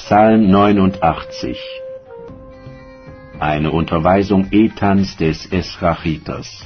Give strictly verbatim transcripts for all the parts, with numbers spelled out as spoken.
Psalm neunundachtzig. Eine Unterweisung Ethans des Esrachiters.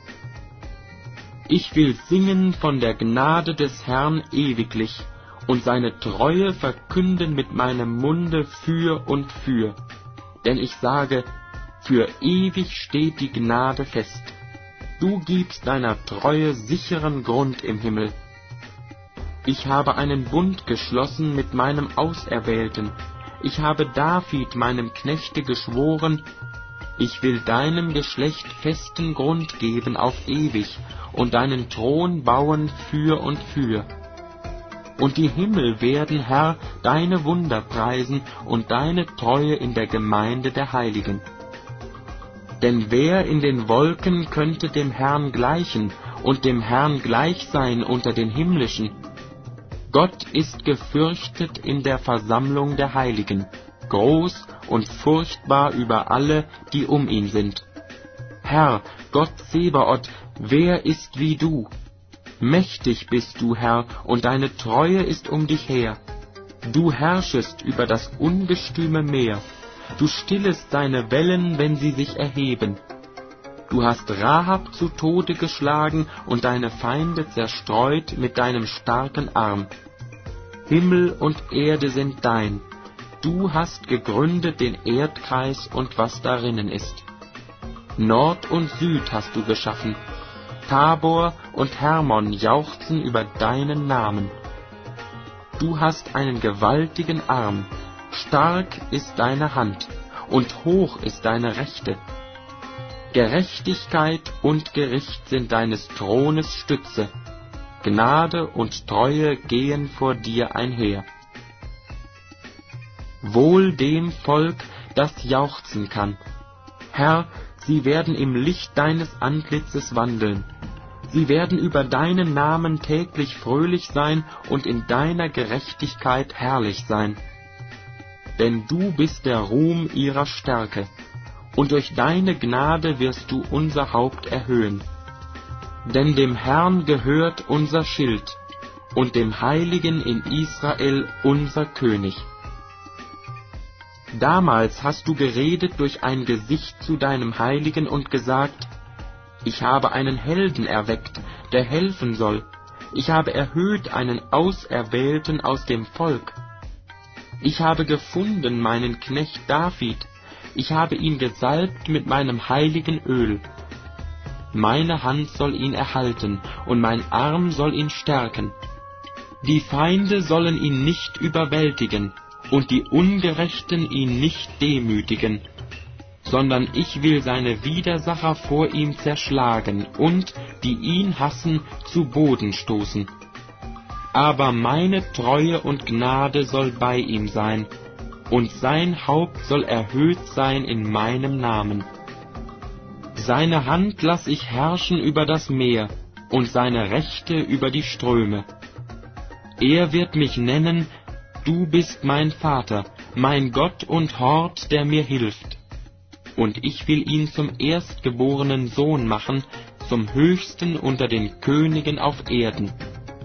Ich will singen von der Gnade des Herrn ewiglich und seine Treue verkünden mit meinem Munde für und für. Denn ich sage, für ewig steht die Gnade fest. Du gibst deiner Treue sicheren Grund im Himmel. Ich habe einen Bund geschlossen mit meinem Auserwählten. Ich habe David, meinem Knechte, geschworen, ich will deinem Geschlecht festen Grund geben auf ewig und deinen Thron bauen für und für. Und die Himmel werden, Herr, deine Wunder preisen und deine Treue in der Gemeinde der Heiligen. Denn wer in den Wolken könnte dem Herrn gleichen und dem Herrn gleich sein unter den Himmlischen? Gott ist gefürchtet in der Versammlung der Heiligen, groß und furchtbar über alle, die um ihn sind. Herr, Gott Zebaoth, wer ist wie du? Mächtig bist du, Herr, und deine Treue ist um dich her. Du herrschest über das ungestüme Meer. Du stillest seine Wellen, wenn sie sich erheben. Du hast Rahab zu Tode geschlagen und deine Feinde zerstreut mit deinem starken Arm. Himmel und Erde sind dein. Du hast gegründet den Erdkreis und was darinnen ist. Nord und Süd hast du geschaffen. Tabor und Hermon jauchzen über deinen Namen. Du hast einen gewaltigen Arm. Stark ist deine Hand und hoch ist deine Rechte. Gerechtigkeit und Gericht sind deines Thrones Stütze. Gnade und Treue gehen vor dir einher. Wohl dem Volk, das jauchzen kann. Herr, sie werden im Licht deines Antlitzes wandeln. Sie werden über deinen Namen täglich fröhlich sein und in deiner Gerechtigkeit herrlich sein. Denn du bist der Ruhm ihrer Stärke, und durch deine Gnade wirst du unser Haupt erhöhen. Denn dem Herrn gehört unser Schild, und dem Heiligen in Israel unser König. Damals hast du geredet durch ein Gesicht zu deinem Heiligen und gesagt, ich habe einen Helden erweckt, der helfen soll. Ich habe erhöht einen Auserwählten aus dem Volk. Ich habe gefunden meinen Knecht David. Ich habe ihn gesalbt mit meinem heiligen Öl. Meine Hand soll ihn erhalten, und mein Arm soll ihn stärken. Die Feinde sollen ihn nicht überwältigen, und die Ungerechten ihn nicht demütigen, sondern ich will seine Widersacher vor ihm zerschlagen und, die ihn hassen, zu Boden stoßen. Aber meine Treue und Gnade soll bei ihm sein, und sein Haupt soll erhöht sein in meinem Namen. Seine Hand lass ich herrschen über das Meer, und seine Rechte über die Ströme. Er wird mich nennen, du bist mein Vater, mein Gott und Hort, der mir hilft. Und ich will ihn zum erstgeborenen Sohn machen, zum Höchsten unter den Königen auf Erden.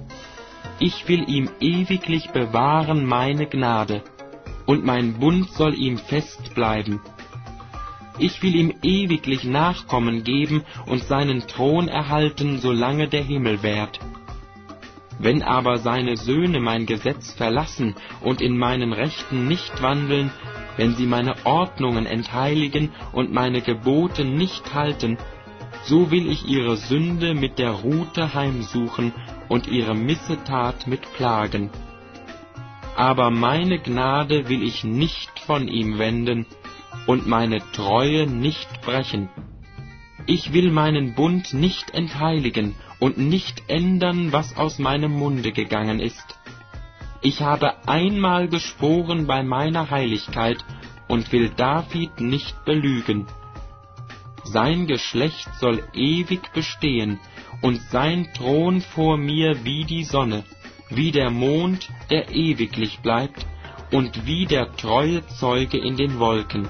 Ich will ihm ewiglich bewahren meine Gnade, und mein Bund soll ihm fest bleiben. Ich will ihm ewiglich Nachkommen geben und seinen Thron erhalten, solange der Himmel währt. Wenn aber seine Söhne mein Gesetz verlassen und in meinen Rechten nicht wandeln, wenn sie meine Ordnungen entheiligen und meine Gebote nicht halten, so will ich ihre Sünde mit der Rute heimsuchen und ihre Missetat mit Plagen. Aber meine Gnade will ich nicht von ihm wenden und meine Treue nicht brechen. Ich will meinen Bund nicht entheiligen und nicht ändern, was aus meinem Munde gegangen ist. Ich habe einmal geschworen bei meiner Heiligkeit und will David nicht belügen. Sein Geschlecht soll ewig bestehen und sein Thron vor mir wie die Sonne, wie der Mond, der ewiglich bleibt, und wie der treue Zeuge in den Wolken.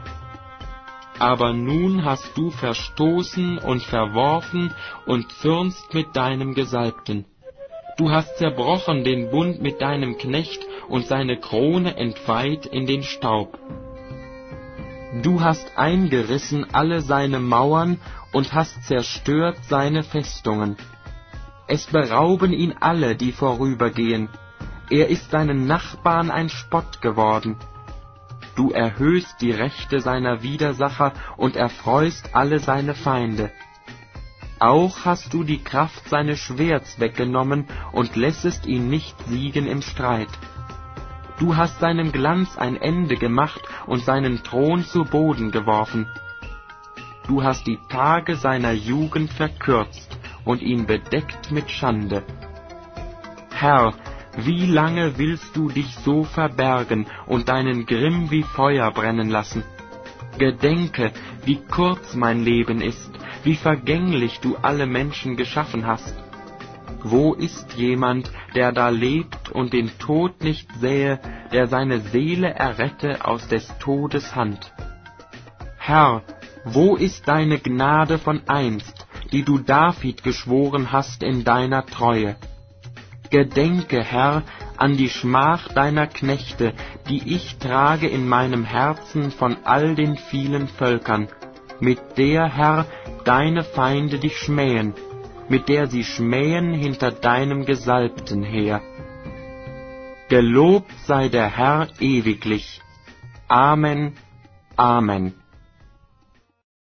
Aber nun hast du verstoßen und verworfen und zürnst mit deinem Gesalbten. Du hast zerbrochen den Bund mit deinem Knecht und seine Krone entweiht in den Staub. Du hast eingerissen alle seine Mauern und hast zerstört seine Festungen. Es berauben ihn alle, die vorübergehen. Er ist seinen Nachbarn ein Spott geworden. Du erhöhst die Rechte seiner Widersacher und erfreust alle seine Feinde. Auch hast du die Kraft seines Schwerts weggenommen und lässest ihn nicht siegen im Streit. Du hast seinem Glanz ein Ende gemacht und seinen Thron zu Boden geworfen. Du hast die Tage seiner Jugend verkürzt und ihn bedeckt mit Schande. Herr, wie lange willst du dich so verbergen und deinen Grimm wie Feuer brennen lassen? Gedenke, wie kurz mein Leben ist, wie vergänglich du alle Menschen geschaffen hast. Wo ist jemand, der da lebt und den Tod nicht sähe, der seine Seele errette aus des Todes Hand? Herr, wo ist deine Gnade von einst, die du David geschworen hast in deiner Treue? Gedenke, Herr, an die Schmach deiner Knechte, die ich trage in meinem Herzen von all den vielen Völkern, mit der, Herr, deine Feinde dich schmähen, mit der sie schmähen hinter deinem Gesalbten her. Gelobt sei der Herr ewiglich. Amen, Amen.